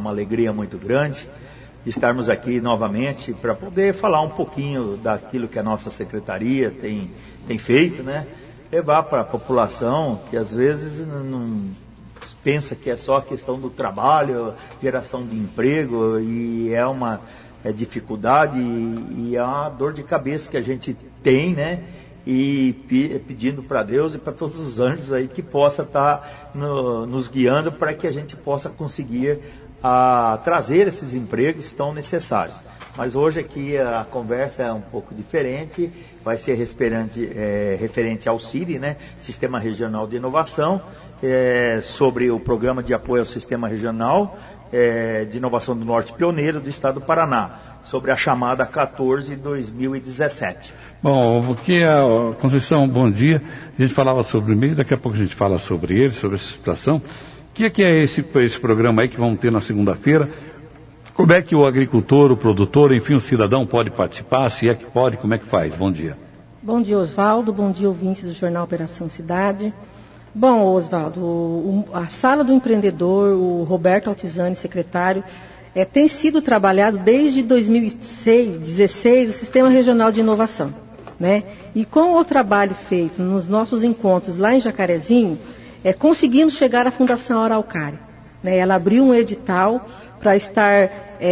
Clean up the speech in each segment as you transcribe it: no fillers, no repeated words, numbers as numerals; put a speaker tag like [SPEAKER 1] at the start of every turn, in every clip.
[SPEAKER 1] uma alegria muito grande estarmos aqui novamente para poder falar um pouquinho daquilo que a nossa secretaria tem feito, né? Levar para a população que às vezes não pensa que é só a questão do trabalho, geração de emprego, e é uma dificuldade e é uma dor de cabeça que a gente tem, né? E pedindo para Deus e para todos os anjos aí que possa estar nos guiando para que a gente possa conseguir trazer esses empregos tão necessários. Mas hoje aqui a conversa é um pouco diferente, vai ser referente ao CIRI, né? Sistema Regional de Inovação, sobre o Programa de Apoio ao Sistema Regional de Inovação do Norte Pioneiro do Estado do Paraná, sobre a chamada 14/2017.
[SPEAKER 2] Bom, aqui Conceição, bom dia. A gente falava sobre o meio, daqui a pouco a gente fala sobre ele, sobre essa situação. O que é esse programa aí que vamos ter na segunda-feira? Como é que o agricultor, o produtor, enfim, o cidadão pode participar? Se é que pode, como é que faz? Bom dia.
[SPEAKER 3] Bom dia, Oswaldo. Bom dia, ouvintes do Jornal Operação Cidade. Bom, Oswaldo, a Sala do Empreendedor, o Roberto Altizani, secretário, tem sido trabalhado desde 2016 o Sistema Regional de Inovação, né? E com o trabalho feito nos nossos encontros lá em Jacarezinho, conseguimos chegar à Fundação Araucária, né? Ela abriu um edital para estar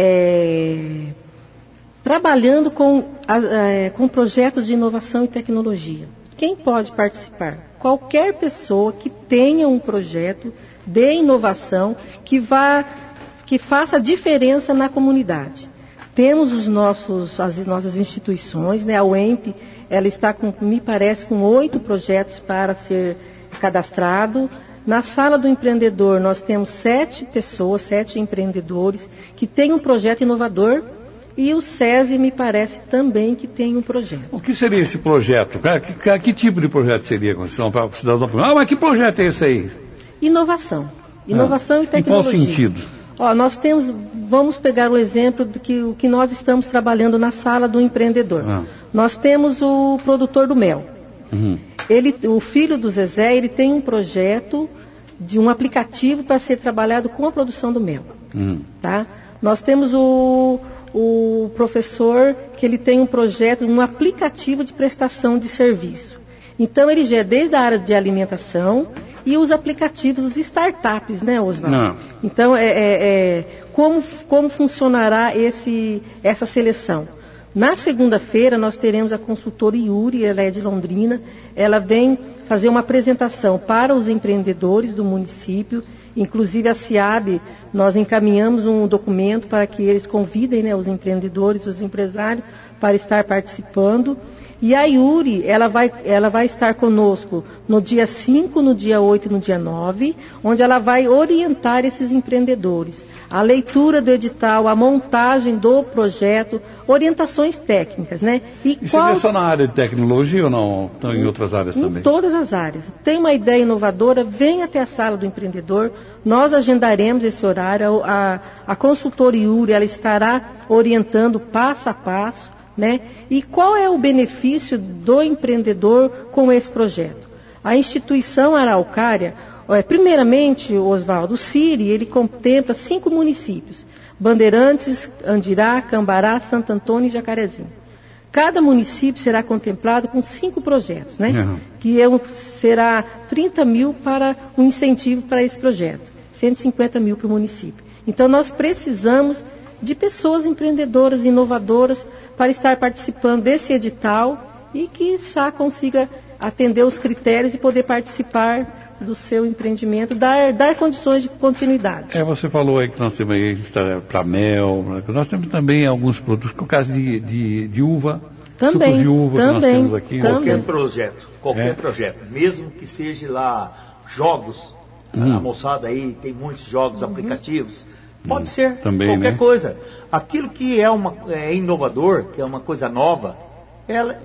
[SPEAKER 3] trabalhando com projetos de inovação e tecnologia. Quem pode participar? Qualquer pessoa que tenha um projeto de inovação que faça diferença na comunidade. Temos as nossas instituições, né? A UEMP, ela está me parece, com 8 projetos para ser cadastrado. Na Sala do Empreendedor, nós temos 7 empreendedores que têm um projeto inovador, e o SESI me parece também que tem um projeto.
[SPEAKER 2] O que seria esse projeto? Que tipo de projeto seria, Conceição, para o cidadão? Mas que projeto é esse aí?
[SPEAKER 3] Inovação e tecnologia.
[SPEAKER 2] Em qual sentido?
[SPEAKER 3] Nós vamos pegar o exemplo do que nós estamos trabalhando na Sala do Empreendedor. Nós temos o produtor do mel. Uhum. O filho do Zezé, ele tem um projeto de um aplicativo para ser trabalhado com a produção do mel. Uhum. Tá? Nós temos o professor, que ele tem um projeto, um aplicativo de prestação de serviço. Então, ele já é desde a área de alimentação e os aplicativos, os startups, né, Oswaldo? Não. Então, como funcionará essa seleção? Na segunda-feira, nós teremos a consultora Yuri, ela é de Londrina, ela vem fazer uma apresentação para os empreendedores do município. Inclusive, a CIAB, nós encaminhamos um documento para que eles convidem, né, os empreendedores, os empresários, para estar participando. E a Yuri, ela vai estar conosco no dia 5, no dia 8 e no dia 9, onde ela vai orientar esses empreendedores. A leitura do edital, a montagem do projeto, orientações técnicas, né?
[SPEAKER 2] E seria só na área de tecnologia ou não? Estão em outras áreas também?
[SPEAKER 3] Em todas as áreas. Tem uma ideia inovadora, vem até a Sala do Empreendedor, nós agendaremos esse horário, a consultora Yuri, ela estará orientando passo a passo, né? E qual é o benefício do empreendedor com esse projeto? A instituição Araucária, primeiramente, Oswaldo, o CIRI, ele contempla 5 municípios: Bandeirantes, Andirá, Cambará, Santo Antônio e Jacarezinho. Cada município será contemplado com 5 projetos, né? Uhum. Que será 30 mil para um incentivo para esse projeto, 150 mil para o município. Então, nós precisamos de pessoas empreendedoras, inovadoras, para estar participando desse edital e que consiga atender os critérios e poder participar do seu empreendimento, dar condições de continuidade.
[SPEAKER 2] Você falou aí que nós temos aí para mel, nós temos também alguns produtos, com o caso de uva,
[SPEAKER 3] também,
[SPEAKER 2] sucos de uva que nós temos aqui.
[SPEAKER 1] Qualquer projeto, mesmo que seja lá jogos, a moçada aí tem muitos jogos, aplicativos, pode ser
[SPEAKER 2] também,
[SPEAKER 1] qualquer
[SPEAKER 2] né?
[SPEAKER 1] coisa. Aquilo que é inovador, que é uma coisa nova, ela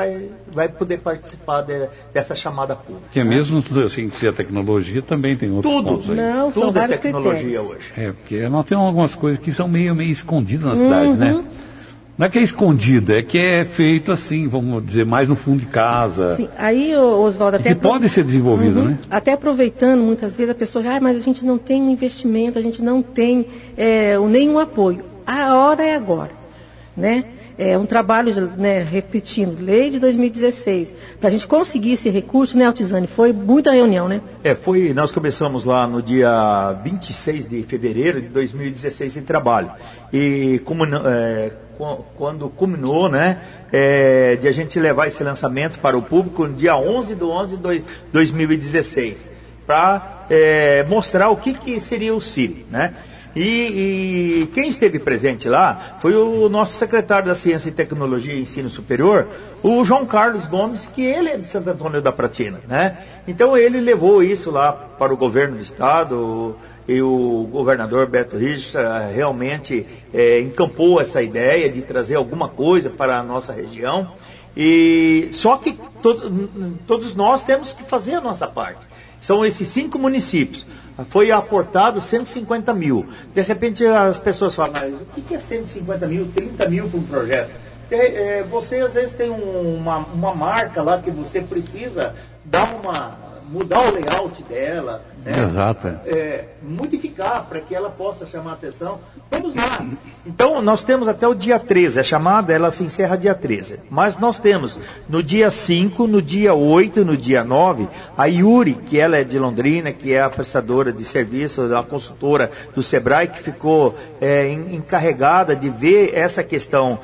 [SPEAKER 1] vai poder participar dessa chamada pública.
[SPEAKER 2] Que mesmo assim, se a tecnologia também tem outros pontos aí.
[SPEAKER 3] Não, são
[SPEAKER 1] tudo é
[SPEAKER 3] vários
[SPEAKER 1] tecnologia
[SPEAKER 3] critérios.
[SPEAKER 1] hoje.
[SPEAKER 2] Porque nós temos algumas coisas que são meio escondidas na cidade, né? Não é que é escondida, é que é feito assim, vamos dizer, mais no fundo de casa.
[SPEAKER 3] Sim, aí, Oswaldo, até...
[SPEAKER 2] que pode ser desenvolvido, né?
[SPEAKER 3] Até aproveitando, muitas vezes a pessoa, mas a gente não tem um investimento, a gente não tem nenhum apoio. A hora é agora, né? É um trabalho, né, repetindo, lei de 2016, para a gente conseguir esse recurso, né, Altizane? Foi muita reunião, né?
[SPEAKER 1] Nós começamos lá no dia 26 de fevereiro de 2016 em trabalho. E quando culminou, né, de a gente levar esse lançamento para o público no dia 11/11/2016, 2016, para mostrar o que seria o CIRI, né? E quem esteve presente lá foi o nosso secretário da Ciência e Tecnologia e Ensino Superior, o João Carlos Gomes, que ele é de Santo Antônio da Pratina, né? Então ele levou isso lá para o governo do estado, e o governador Beto Richa realmente encampou essa ideia de trazer alguma coisa para a nossa região. E só que todos nós temos que fazer a nossa parte. São esses 5 municípios. Foi aportado 150 mil. De repente as pessoas falam, mas o que é 150 mil, 30 mil para um projeto? Você às vezes tem uma marca lá que você precisa mudar o layout dela, né?
[SPEAKER 2] Exato.
[SPEAKER 1] Modificar para que ela possa chamar a atenção. Vamos lá. Então, nós temos até o dia 13. A chamada, ela se encerra dia 13. Mas nós temos no dia 5, no dia 8, no dia 9, a Yuri, que ela é de Londrina, que é a prestadora de serviços, a consultora do Sebrae, que ficou encarregada de ver essa questão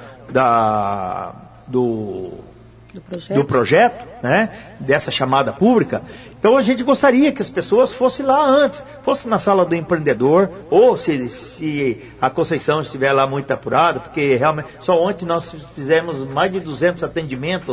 [SPEAKER 1] do projeto, né, dessa chamada pública. Então a gente gostaria que as pessoas fossem lá antes, fossem na sala do empreendedor, ou se a Conceição estiver lá muito apurada, porque realmente só ontem nós fizemos mais de 200 atendimentos.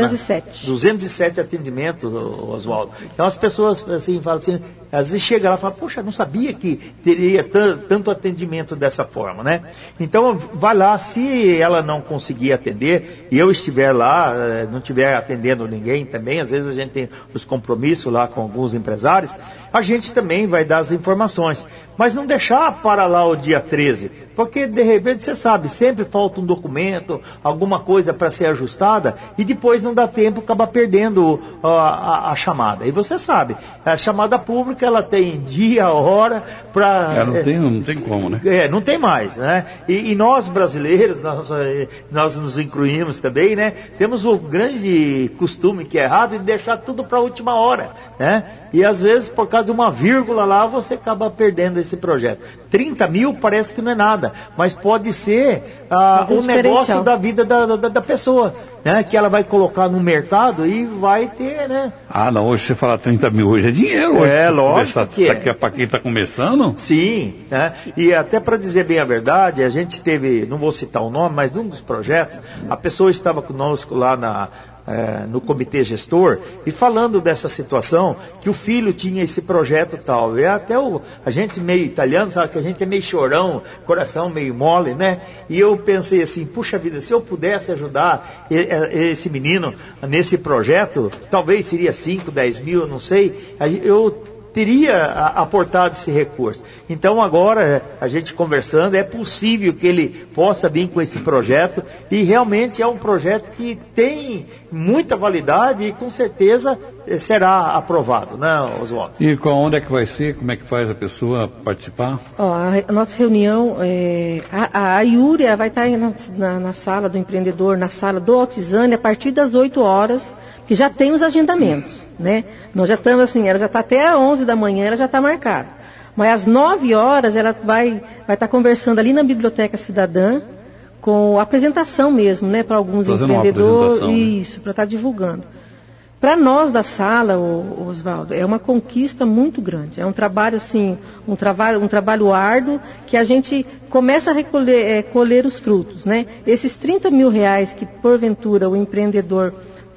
[SPEAKER 1] 207 atendimentos, Oswaldo. Então as pessoas assim, falam assim, às vezes chega lá e fala, poxa, não sabia que teria tanto atendimento dessa forma, né? Então vai lá, se ela não conseguir atender, e eu estiver lá, não estiver atendendo ninguém também, às vezes a gente tem os compromissos lá com alguns empresários, a gente também vai dar as informações, mas não deixar para lá o dia 13, porque de repente você sabe, sempre falta um documento, alguma coisa para ser ajustada, e depois não dá tempo, acaba perdendo a chamada. E você sabe, a chamada pública ela tem dia, hora, para...
[SPEAKER 2] não tem como, né?
[SPEAKER 1] Não tem mais, né? E nós brasileiros, nós nos incluímos também, né? Temos o grande costume, que é errado, de deixar tudo para a última hora, né? E às vezes, por causa de uma vírgula lá, você acaba perdendo esse projeto. 30 mil parece que não é nada, mas pode ser um negócio da vida da pessoa, né? Que ela vai colocar no mercado e vai ter, né?
[SPEAKER 2] Não, hoje você fala 30 mil, hoje é dinheiro.
[SPEAKER 1] Lógico que
[SPEAKER 2] para quem está começando?
[SPEAKER 1] Sim, né? E até para dizer bem a verdade, a gente teve, não vou citar o nome, mas num dos projetos, a pessoa estava conosco lá no comitê gestor, e falando dessa situação, que o filho tinha esse projeto tal, e até a gente meio italiano, sabe que a gente é meio chorão, coração meio mole, né? E eu pensei assim, puxa vida, se eu pudesse ajudar esse menino nesse projeto, talvez seria 5, 10 mil, não sei, eu teria aportado esse recurso. Então agora, a gente conversando, é possível que ele possa vir com esse projeto, e realmente é um projeto que tem muita validade e com certeza será aprovado, né, Oswaldo?
[SPEAKER 2] E onde é que vai ser? Como é que faz a pessoa participar?
[SPEAKER 3] A nossa reunião, a Yuri vai estar na sala do empreendedor, na sala do Altizane, a partir das 8 horas, que já tem os agendamentos, né? Nós já estamos assim, ela já está até às 11 da manhã, ela já está marcada. Mas às 9 horas ela vai estar conversando ali na Biblioteca Cidadã, com apresentação mesmo, né? Para alguns empreendedores, isso, para estar divulgando. Para nós da sala, Oswaldo, é uma conquista muito grande. É um trabalho assim, um trabalho árduo, que a gente começa a colher os frutos, né? Esses 30 mil reais que porventura o empreendedor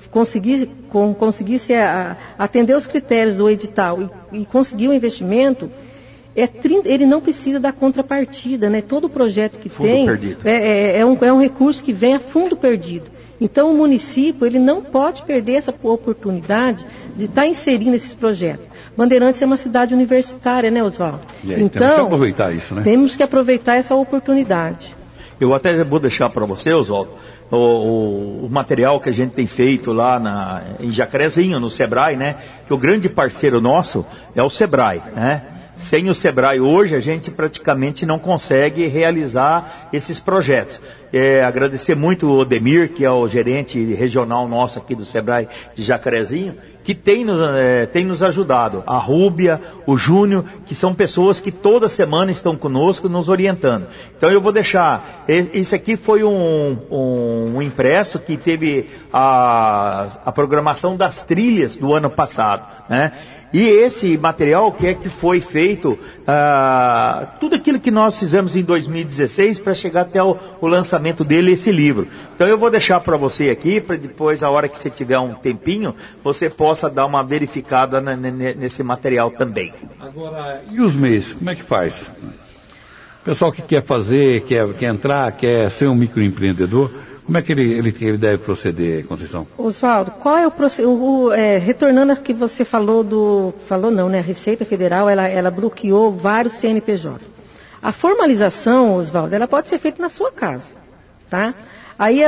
[SPEAKER 3] conseguisse atender os critérios do edital e conseguir o investimento, ele não precisa da contrapartida, né? Todo projeto que
[SPEAKER 1] fundo
[SPEAKER 3] tem
[SPEAKER 1] perdido.
[SPEAKER 3] É um recurso que vem a fundo perdido. Então o município ele não pode perder essa oportunidade de estar inserindo esses projetos. Bandeirantes é uma cidade universitária, né, Oswaldo?
[SPEAKER 2] Então temos que aproveitar isso, né?
[SPEAKER 3] Temos que aproveitar essa oportunidade.
[SPEAKER 1] Eu até vou deixar para você, Oswaldo, o material que a gente tem feito lá em Jacarezinho, no Sebrae, né? Que o grande parceiro nosso é o Sebrae, né? Sem o Sebrae hoje a gente praticamente não consegue realizar esses projetos. Agradecer muito o Odemir, que é o gerente regional nosso aqui do Sebrae de Jacarezinho, que tem nos ajudado. A Rúbia, o Júnior, que são pessoas que toda semana estão conosco, nos orientando. Então eu vou deixar, isso aqui foi um impresso que teve a programação das trilhas do ano passado, né? E esse material que foi feito, tudo aquilo que nós fizemos em 2016 para chegar até o lançamento dele, esse livro. Então eu vou deixar para você aqui, para depois, a hora que você tiver um tempinho, você possa dar uma verificada nesse material também.
[SPEAKER 2] Agora, e os MEIs, como é que faz? O pessoal que quer fazer, quer entrar, quer ser um microempreendedor, como é que ele deve proceder, Conceição?
[SPEAKER 3] Oswaldo, qual é o processo? Retornando ao que você falou a Receita Federal, ela bloqueou vários CNPJ. A formalização, Oswaldo, ela pode ser feita na sua casa, tá? Aí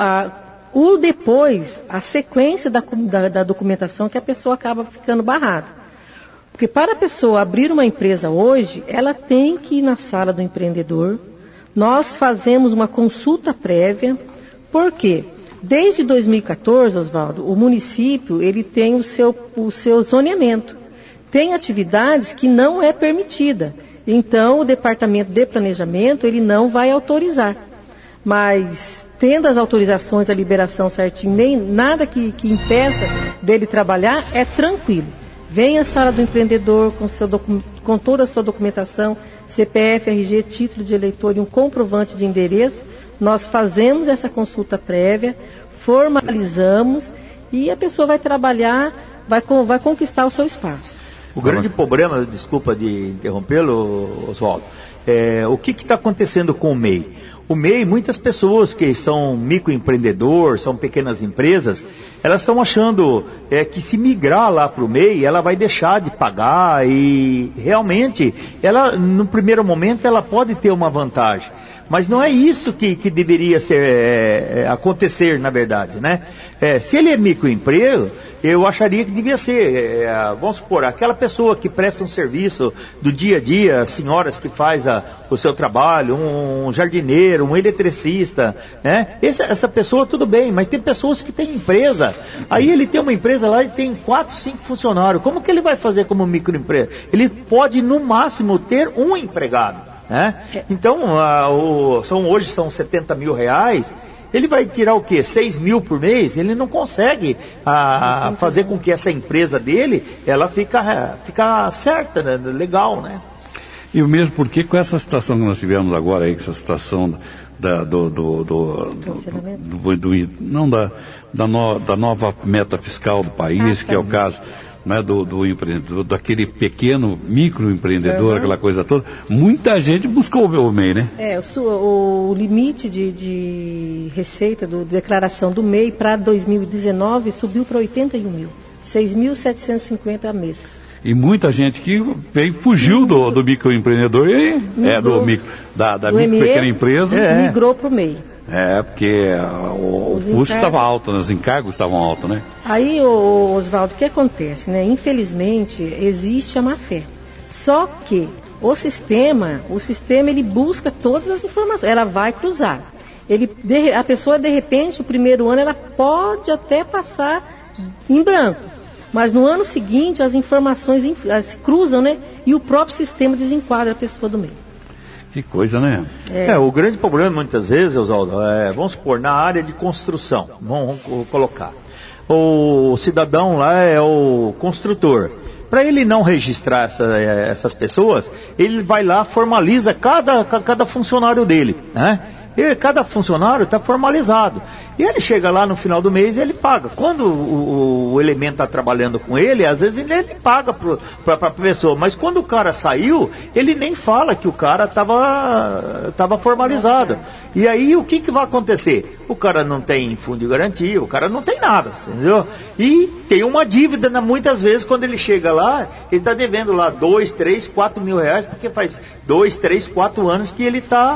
[SPEAKER 3] depois, a sequência da documentação que a pessoa acaba ficando barrada. Porque para a pessoa abrir uma empresa hoje, ela tem que ir na sala do empreendedor. Nós fazemos uma consulta prévia. Por quê? Desde 2014, Oswaldo, o município ele tem o seu zoneamento. Tem atividades que não é permitida. Então, o Departamento de Planejamento ele não vai autorizar. Mas, tendo as autorizações, a liberação certinho, nem nada que impeça dele trabalhar, é tranquilo. Vem à sala do empreendedor com toda a sua documentação, CPF, RG, título de eleitor e um comprovante de endereço. Nós fazemos essa consulta prévia, formalizamos e a pessoa vai trabalhar, vai conquistar o seu espaço.
[SPEAKER 1] O grande problema, desculpa de interrompê-lo, Oswaldo, o que está acontecendo com o MEI? O MEI, muitas pessoas que são microempreendedores, são pequenas empresas, elas estão achando que se migrar lá para o MEI, ela vai deixar de pagar e realmente, ela, no primeiro momento, ela pode ter uma vantagem. Mas não é isso que deveria acontecer, na verdade, né? Se ele é microemprego, eu acharia que devia ser, vamos supor, aquela pessoa que presta um serviço do dia a dia, as senhoras que faz o seu trabalho, um jardineiro, um eletricista, né? Essa pessoa tudo bem, mas tem pessoas que têm empresa, aí ele tem uma empresa lá e tem 4, 5 funcionários, como que ele vai fazer como microempresa? Ele pode no máximo ter um empregado. Né? Então, hoje são 70 mil reais, ele vai tirar o quê? 6 mil por mês? Ele não consegue fazer com que essa empresa dele, ela fica certa, né? Legal, né?
[SPEAKER 2] E o mesmo porque com essa situação que nós tivemos agora aí, essa situação da nova meta fiscal do país, que é o caso, né, do empreendedor, daquele pequeno microempreendedor, aquela coisa toda, muita gente buscou o MEI, né?
[SPEAKER 3] O limite de receita da declaração do MEI para 2019 subiu para 81 mil, 6.750 a mês.
[SPEAKER 2] E muita gente que fugiu do microempreendedor da pequena empresa.
[SPEAKER 3] Migrou para o MEI.
[SPEAKER 2] Porque o custo estava alto, né? Os encargos estavam altos, né?
[SPEAKER 3] Aí, Oswaldo, o que acontece, né? Infelizmente, existe a má-fé. Só que o sistema ele busca todas as informações, ela vai cruzar. A pessoa, de repente, o primeiro ano, ela pode até passar em branco. Mas no ano seguinte, as informações se cruzam, né? E o próprio sistema desenquadra a pessoa do meio.
[SPEAKER 2] Que coisa, né?
[SPEAKER 1] O grande problema, muitas vezes, Oswaldo, vamos supor, na área de construção, vamos colocar. O cidadão lá é o construtor. Para ele não registrar essas pessoas, ele vai lá, formaliza cada funcionário dele, né? E cada funcionário está formalizado. E ele chega lá no final do mês e ele paga. Quando o elemento está trabalhando com ele, às vezes ele paga para a pessoa. Mas quando o cara saiu, ele nem fala que o cara estava formalizado. E aí o que vai acontecer? O cara não tem fundo de garantia, o cara não tem nada, entendeu? E tem uma dívida, muitas vezes, quando ele chega lá, ele está devendo lá 2, 3, 4 mil reais, porque faz 2, 3, 4 anos que ele está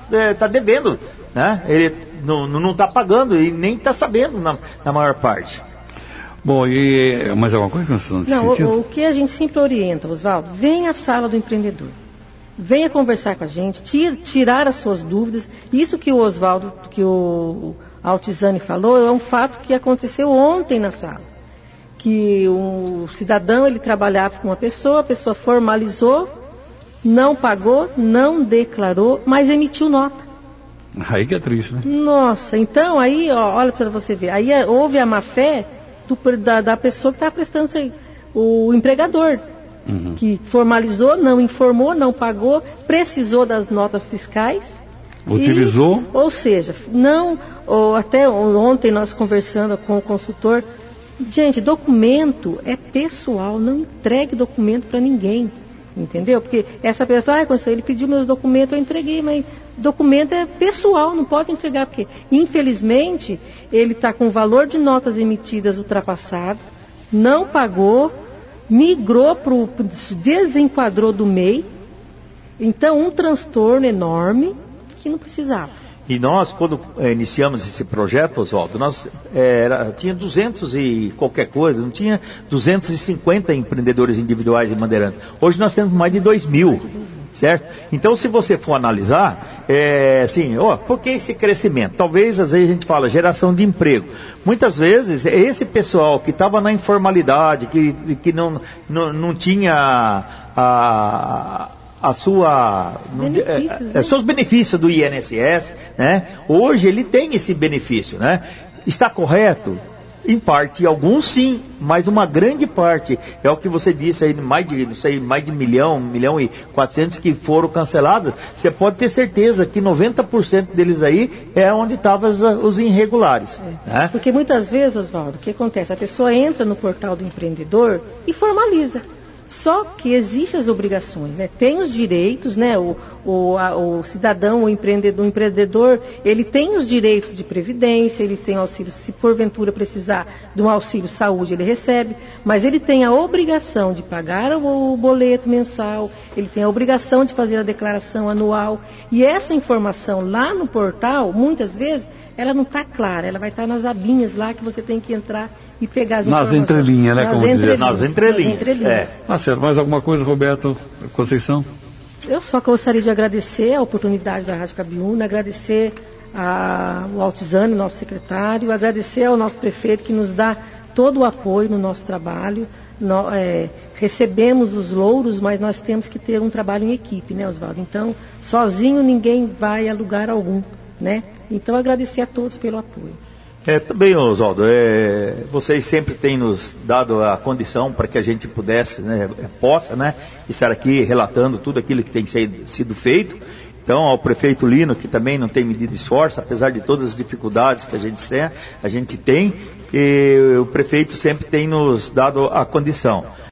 [SPEAKER 1] tá devendo, né? Ele não está pagando e nem está sabendo na maior parte.
[SPEAKER 2] Bom, e mais alguma coisa nesse sentido?
[SPEAKER 3] O que a gente sempre orienta, Oswaldo, venha à sala do empreendedor. Venha conversar com a gente, tirar as suas dúvidas. Isso que o Oswaldo, que o Altizani falou, é um fato que aconteceu ontem na sala. Que o cidadão, ele trabalhava com uma pessoa, a pessoa formalizou, não pagou, não declarou, mas emitiu nota.
[SPEAKER 2] Aí que é triste, né?
[SPEAKER 3] Nossa, então aí, ó, olha para você ver, aí houve a má-fé da pessoa que está prestando o empregador, que formalizou, não informou, não pagou, precisou das notas fiscais.
[SPEAKER 2] Utilizou?
[SPEAKER 3] Ou seja, até ontem nós conversando com o consultor, gente, documento é pessoal, não entregue documento para ninguém, entendeu? Porque essa pessoa, ele pediu meus documentos, eu entreguei, mas documento é pessoal, não pode entregar, porque infelizmente ele está com o valor de notas emitidas ultrapassado, não pagou, migrou desenquadrou do MEI, então um transtorno enorme que não precisava.
[SPEAKER 1] E nós, quando iniciamos esse projeto, Oswaldo, nós tinha 200 e qualquer coisa, não tinha 250 empreendedores individuais em Bandeirantes. Hoje nós temos mais de 2.000, certo? Então, se você for analisar, por que esse crescimento? Talvez, às vezes, a gente fala geração de emprego. Muitas vezes, esse pessoal que estava na informalidade, que não tinha seus benefícios do INSS, né? Hoje ele tem esse benefício, né? Está correto? Em parte, alguns sim, mas uma grande parte, é o que você disse aí, mais de 1 milhão e 400 que foram cancelados, você pode ter certeza que 90% deles aí é onde estavam os irregulares. Né?
[SPEAKER 3] Porque muitas vezes, Oswaldo, o que acontece? A pessoa entra no portal do empreendedor e formaliza. Só que existem as obrigações, né? Tem os direitos, né? O cidadão, o empreendedor, ele tem os direitos de previdência, ele tem auxílio, se porventura precisar de um auxílio saúde, ele recebe, mas ele tem a obrigação de pagar o boleto mensal, ele tem a obrigação de fazer a declaração anual, e essa informação lá no portal, muitas vezes, ela não está clara, ela vai estar nas abinhas lá que você tem que entrar e pegar as informações.
[SPEAKER 2] Nas entrelinhas, né?
[SPEAKER 1] Nas entrelinhas.
[SPEAKER 2] Tá certo. Mais alguma coisa, Roberto Conceição?
[SPEAKER 3] Eu só gostaria de agradecer a oportunidade da Rádio Cabiúna, agradecer ao Altizani, nosso secretário, agradecer ao nosso prefeito que nos dá todo o apoio no nosso trabalho. Recebemos os louros, mas nós temos que ter um trabalho em equipe, né, Oswaldo? Então, sozinho ninguém vai a lugar algum, né? Então, agradecer a todos pelo apoio.
[SPEAKER 1] Também, Oswaldo, vocês sempre têm nos dado a condição para que a gente possa estar aqui relatando tudo aquilo que tem sido feito. Então, ao prefeito Lino, que também não tem medido esforço, apesar de todas as dificuldades que a gente tem, e o prefeito sempre tem nos dado a condição.